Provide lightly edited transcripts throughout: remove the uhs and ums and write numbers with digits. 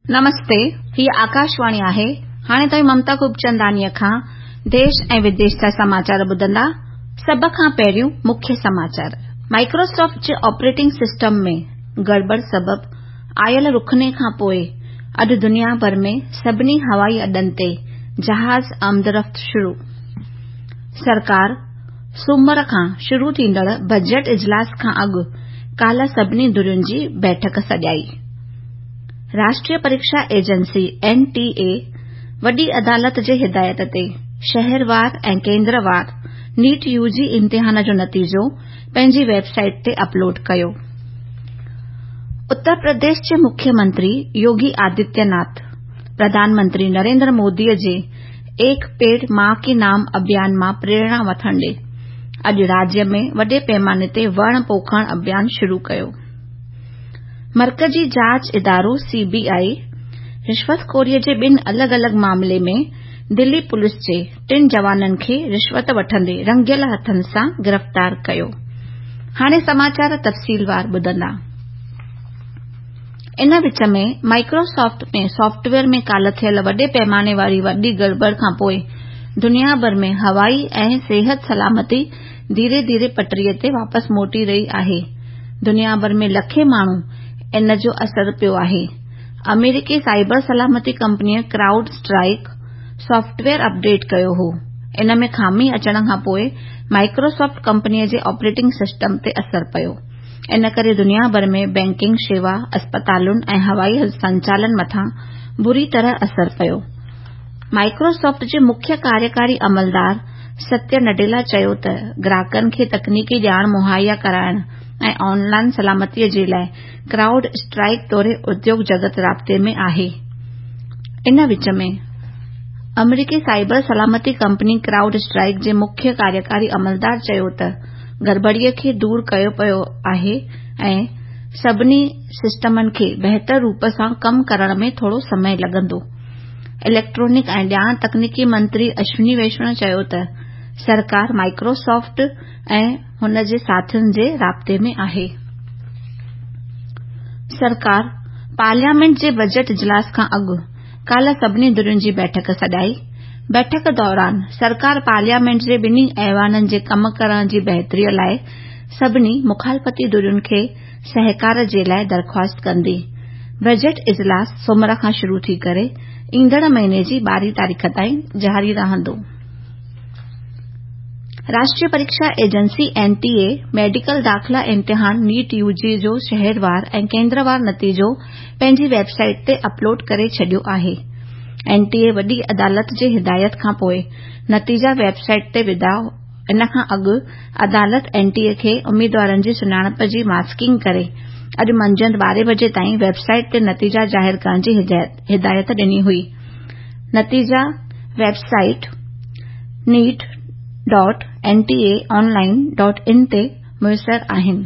नमस्ते, ही आकाशवाणी आहे। हाणे ताईं ममता खूबचंदानीअ खां देश ऐं विदेश जा समाचार ॿुधंदा। सभ खां पहिरियों मुख्य समाचार। माइक्रोसॉफ्ट जे ऑपरेटिंग सिस्टम में गड़बड़ सबब आयल रुखने खां पोइ अॼु दुनिया भर में सभिनी हवाई अॾनि ते जहाज़ आमदरफ़्त शुरू। सरकार सूमर खां शुरू थींदड़ बजट इजलास खां अॻु काल्ह सभिनी धुरियुनि जी बैठक सॼाई। राष्ट्रीय परीक्षा एजेंसी NTA वॾी अदालत जे हिदायत ते शहरवार ऐं केंद्रवार नीट यूजी इम्तिहान जो नतीजो पंहिंजी वेबसाइट ते अपलोड कयो। उत्तर प्रदेश जे मुख्यमंत्री योगी आदित्यनाथ प्रधानमंत्री नरेंद्र मोदीअ जे एक पेड़ मां के नाम अभियान मां प्रेरणा वठण ॾे अॼु राज्य में वॾे पैमाने ते वण पोखण अभियान शुरू कयो। मरकजी जांच इदारो CBI रिश्वतखोरीअ जे 2 अलॻि-अलॻि मामले में दिल्ली पुलिस जे 3 जवाननि खे रिश्वत वठंदे रंगियल हथनि सां गिरफ़्तार कयो। हाणे समाचार तफ़सीलवार ॿुधंदा। इन विच में माइक्रोसॉफ्ट में सॉफ्टवेयर में काल्ह थियल वॾे पैमाने वारी वॾी गड़बड़ खां पोइ दुनिया भर में हवाई ऐं सिहत सलामती धीरे धीरे पटरीअ ते वापसि मोटी रही आहे। दुनिया भर में लखे माण्हू इन जो असर पियो आहे। अमेरिकी साइबर सलामती कंपनीअ क्राउड स्ट्राइक सॉफ्टवेयर अपडेट कयो हो। इन में खामी अचण खां पोइ माइक्रोसॉफ्ट कंपनीअ जे ऑपरेटिंग सिस्टम ते असर पियो। इन करे दुनिया भर में बैंकिंग शेवा, अस्पतालुनि ऐं हवाई संचालन मथां बुरी तरह असर पियो। माइक्रोसॉफ्ट जे मुख्य कार्यकारी अमलदार सत्य नडेला चयो त ग्राहकनि खे तकनीकी ॼाण मुहैया कराइण ऐं ऑनलाइन सलामतीअ जे लाइ क्राउड स्ट्राइक तौरे उद्योग जगत राब्ते में आहे। इन विच में अमेरिकी साइबर सलामती कंपनी क्राउड स्ट्राइक जे मुख्य कार्यकारी अमलदार चयो त गड़बड़ीअ खे दूर कयो पियो आहे ऐं सभिनी सिस्टमनि खे बहितर रूप सां कम करण में थोरो समय लॻंदो। इलेक्ट्रॉनिक ऐं ॼाण तकनीकी मंत्री अश्विनी वैष्णव चयो त सरकार माइक्रोसॉफ्ट ऐं हुन जे साथियुनि जे राब्ते में आहे। सरकार पार्लियामेंट जे बजट इजलास खां अॻु काल्ह सभिनी धुरियुनि जी बैठक सॼाई। बैठक दौरान सरकार पार्लियामेंट जे 2 ऐवाननि जे कम करण जी बहितरीअ लाइ सभिनी मुखालफती धुरियुनि खे सहकार जे लाइ दरख़्वास्त कंदी। बजट इजलास सूमर खां शुरू थी करे ईंदड़ महीने जी 12 तारीख़ ताईं जारी रहंदो। राष्ट्रीय परीक्षा एजेंसी NTA मेडिकल दाख़िला इम्तिहान नीट यूजी जो शहरवार ऐं केंद्रवार नतीजो पंहिंजी वेबसाइट ते अपलोड करे छॾियो आहे। NTA वॾी अदालत जे हिदायत खां पोइ नतीजा वेबसाइट ते विधा। इन खां अॻु अदालत NTA खे उम्मीदवारनि जी सुञाणप जी मास्किंग करे अॼु मंझंदि 12 बजे ताईं वेबसाइट ते नतीजा ज़ाहिर करण जी हिदायत ॾिनी हुई। नतीजा वेबसाइट neet.ntaonline.in ते मुयसर आहिनि।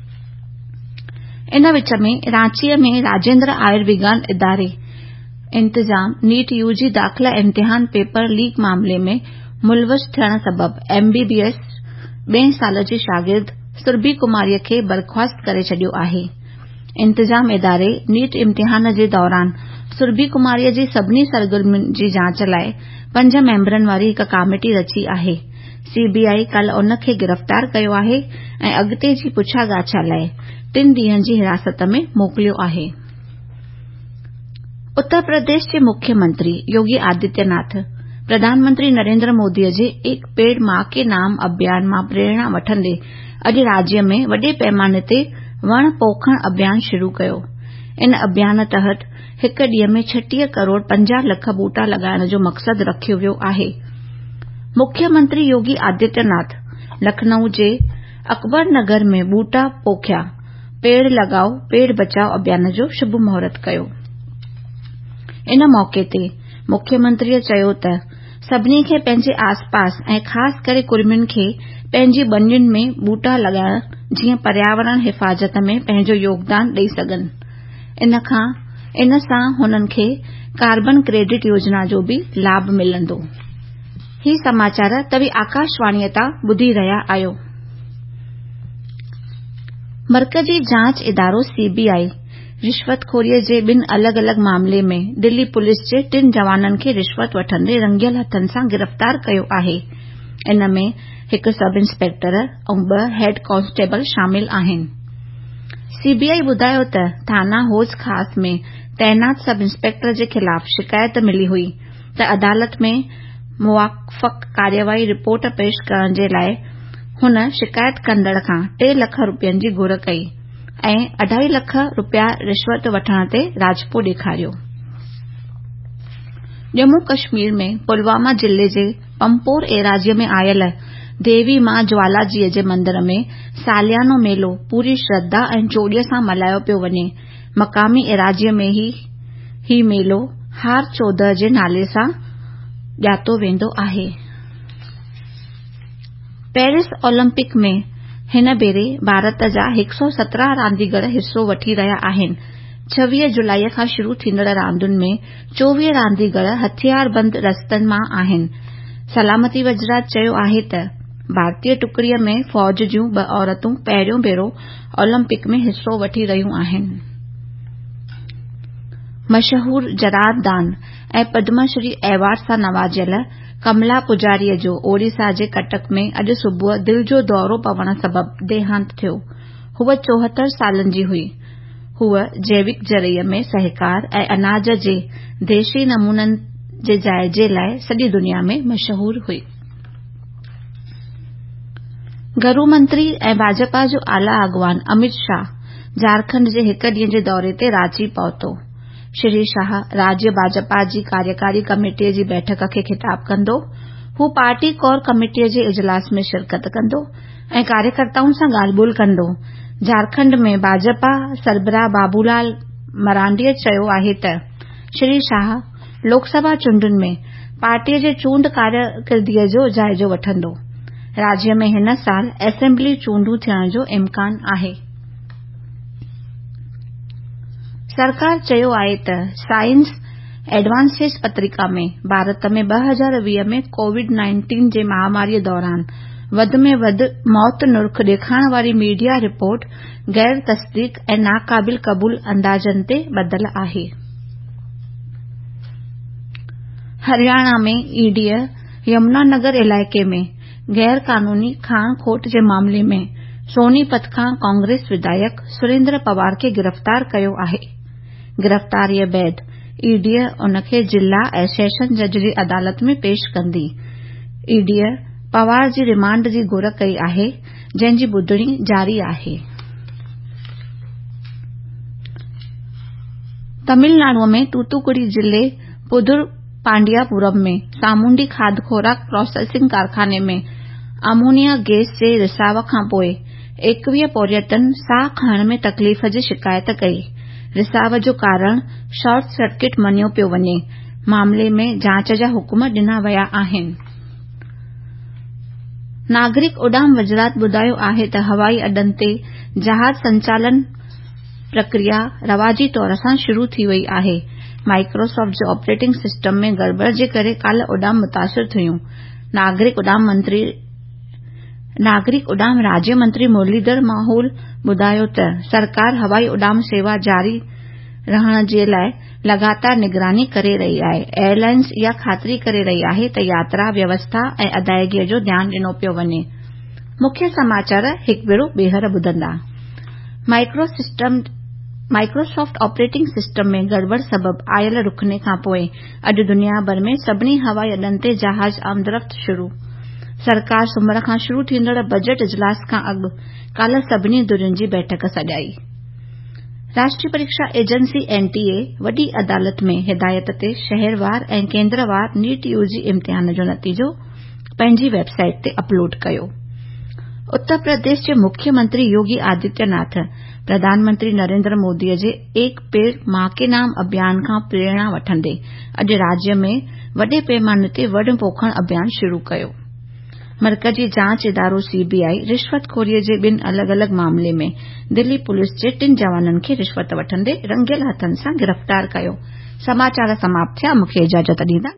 इन विच में रांचीअ में राजेंद्र आयुर्विज्ञान इदारे इंतजाम नीट यूजी दाख़िला इम्तिहान पेपर लीक मामले में मुलविस थियण सबब MBBS 2 साल जी शागिर्द सुरभि कुमारीअ खे बर्ख़ास्त करे छॾियो आहे। इंतजाम इदारे नीट इम्तिहान जे दौरान सुरभि कुमारीअ जी सभिनी सरगर्मियुनि जी जांच लाइ 5 मेंबरनि वारी हिक कमेटी रची आहे। CBI कल्ह उन खे गिरफ़्तार कयो आहे ऐं अॻिते जी पुछागाछ लाइ 3 ॾींहनि जी हिरासत में मोकिलियो आहे। उत्तर प्रदेश जे मुख्यमंत्री योगी आदित्यनाथ प्रधानमंत्री नरेंद्र मोदीअ जे एक पेड़ मां के नाम अभियान मां प्रेरणा वठंदे अॼु राज्य में वॾे पैमाने ते वण पोखण अभियान शुरू कयो। इन अभियान तहत हिक ॾींहं में 36 करोड़ 50 लख ॿूटा लॻाइण जो मक़सदु रखियो वियो आहे। मुख्यमंत्री योगी आदित्यनाथ लखनऊ जे अकबर नगर में ॿूटा पोखिया पेड़ लगाओ पेड़ बचाओ अभियान जो शुभ मुहूर्त कयो। इन मौके ते मुख्यमंत्रीअ चयो त सभिनी खे पंहिंजे आसपास ऐं ख़ासि करे कुर्मियुनि खे पंहिंजी ॿनियुनि में ॿूटा लॻाइण जीअं पर्यावरण हिफ़ाज़त में पंहिंजो योगदान ॾेई सघनि। इन सां हुननि खे कार्बन क्रेडिट योजना जो बि लाभ मिलंदो। ही समाचार तव्हीं आकाशवाणीअ तां ॿुधी रहिया आहियो। मरकजी जांच इदारो CBI रिश्वतखोरीअ जे 2 अलॻ-अलॻ मामले में दिल्ली पुलिस जे 3 जवाननि खे रिश्वत वठंदे रंगियल हथनि सां गिरफ़्तार कयो आहे। इन में हिकु सब इंस्पेक्टर ऐं 2 हेड कांस्टेबल शामिल आहिनि। सीबीआई ॿुधायो त थाना हौज ख़ास में तैनात सब इंस्पेक्टर जे ख़िलाफ़ शिकायत मिली हुई त अदालत में मुवाफ़क़ कार्यवाही रिपोर्ट पेश करण जे लाइ हुन शिकायत कंदड़ खां 3 लख रुपयनि जी घुर कई ऐं 2.5 लख रुपया रिश्वत वठण ते राजपो ॾेखारियो। जम्मू कश्मीर में पुलवामा जिले जे पंपोर एराज़ीअ में आयल देवी मां ज्वालाजीअ जे मंदर में सालियानो मेलो पूरी श्रद्धा ऐं चोॾीअ सां मल्हायो पियो वञे। मक़ामी एराज़ीअ में ही मेलो हार चौदह जे नाले सां ॼातो वेंदो आहे। पेरिस ओलंपिक में हिन भेरे भारत जा 117 रांदीगर हिस्सो वठी रहिया आहिनि। 26 जुलाई खां शुरू थींदड़ रांदुनि में 24 रांदीगर हथियारबंद रस्तनि मां आहिनि। सलामती वज़रात चयो आहे त भारतीय टुकड़ीअ में फ़ौज जूं 2 औरतूं पहिरियों भेरो ओलंपिक में हिस्सो वठी रहियूं आहिनि। मशहूर जरारदान ऐं पद्मश्री अवार्ड सां नवाजियल कमला पुजारीअ जो ओडिशा जे कटक में अॼु सुबुह दिल जो दौरो पवण सबबि देहांत थियो। हूअ 74 सालनि जी हुई। हूअ जैविक ज़रिए में सहकार ऐं अनाज जे देशी नमूननि जे जाइजे लाइ सॼी दुनिया में मशहूर हुई। गृह मंत्री ऐं भाजपा जो आला अॻवान अमित शाह झारखंड जे 1 ॾींहं जे दौरे ते रांची पहुतो। श्री शाह राज्य भाजपा जी कार्यकारी कमेटीअ जी बैठक खे ख़िताब कंदो। हू पार्टी कोर कमेटीअ जे इजलास में शिरकत कंदो ऐं कार्यकर्ताउनि सां ॻाल्हि ॿोल्हि कंदो। झारखंड में भाजपा सरबराह बाबूलाल मरांडीअ चयो आहे त श्री शाह लोकसभा चूंडुनि में पार्टीअ जे चूंड कारकर्दगीअ जो जाइज़ो वठंदो। राज्य में हिन साल असेंबली चूंडूं थियण जो इम्कान आहे। सरकार चयो आहे त साइंस एडवांसेस पत्रिका में भारत में 2020 में कोविड-19 जे महामारीअ दौरान वध में वध मौत नुर्ख ॾेखारण वारी मीडिया रिपोर्ट गैर तस्दीक ऐं नाक़ाबिल क़बूल अंदाजनि ते ॿधल आहे। हरियाणा में ईडीअ यमुनानगर इलाइक़े में गैर कानूनी खाण खोट जे मामले में सोनीपत खां कांग्रेस विधायक सुरेंद्र पवार खे गिरफ़्तार कयो आहे। गिरफ़्तारीअ बैदि ईडीअ उन खे जिला ऐं सेशन जज जी अदालत में पेश कंदी। ईडीअ पवार जी रिमांड जी घुर कई आहे, जंहिं जी ॿुधणी जारी आहे। तमिलनाडु में तूतुकुड़ी जिले पुदुर पांडियापुरम में सामूंडी खाद्य खोराक प्रोसेसिंग कारखाने में अमोनिया गैस जे रिसाव खां पोइ 21 पर्यटन साह खणण में तकलीफ़ जी शिकायत कई। रिसाव जो कारण शॉर्ट सर्किट मञियो पियो वञे। मामले में जांच जा हुकुम ॾिना विया आहिनि। नागरिक उॾाम वज़रात ॿुधायो आहे त हवाई अॾनि ते जहाज संचालन प्रक्रिया रवाजी तौर सां शुरू थी वई आहे। माइक्रोसॉफ्ट जे ऑपरेटिंग सिस्टम में गड़बड़ जे करे काल्ह उॾाम मुतासिर थियूं। नागरिक उॾाम राज्य मंत्री मुरलीधर मोहोल ॿुधायो त सरकार हवाई उॾाम सेवा जारी रहण जे लाइ लगातार निगरानी करे रही आहे। एयरलाइंस इहा ख़ातिरी करे रही आहे त यात्रा व्यवस्था ऐं अदायगीअ जो ध्यानु ॾिनो पियो वञे। मुख्य समाचार हिकु भेरो ॿीहर ॿुधंदा। माइक्रोसॉफ्ट ऑपरेटिंग सिस्टम में गड़बड़ सबबि आयल रुकने खां पोइ अॼु दुनिया भर में सभिनी हवाई अॾनि ते जहाज आमदरफ़्त शुरू। सरकार सूमर खां शुरू थींदड़ बजट इजलास खां अॻु काल्ह सभिनी धुरियुनि जी बैठक सॼाई। राष्ट्रीय परीक्षा एजेंसी एनटीए वॾी अदालत में हिदायत ते शहरवार ऐं केंद्रवार नीट यूजी इम्तिहान जो नतीजो पंहिंजी वेबसाइट ते अपलोड कयो। उत्तर प्रदेश जे मुख्यमंत्री योगी आदित्यनाथ प्रधानमंत्री नरेंद्र मोदीअ जे एक पेड़ मां के नाम अभियान खां प्रेरणा वठंदे अॼु राज्य में वॾे पैमाने ते वण पोखण अभियान शुरू कयो। मरकज़ी जांच इदारो सीबीआई रिश्वतखोरीअ जे 2 अलॻ-अलॻ मामले में दिल्ली पुलिस जे 3 जवाननि खे रिश्वत वठंदे रंगियल हथनि सां गिरफ़्तार कयो। समाचार समाप्त थिया। मूंखे इजाज़त ॾींदा।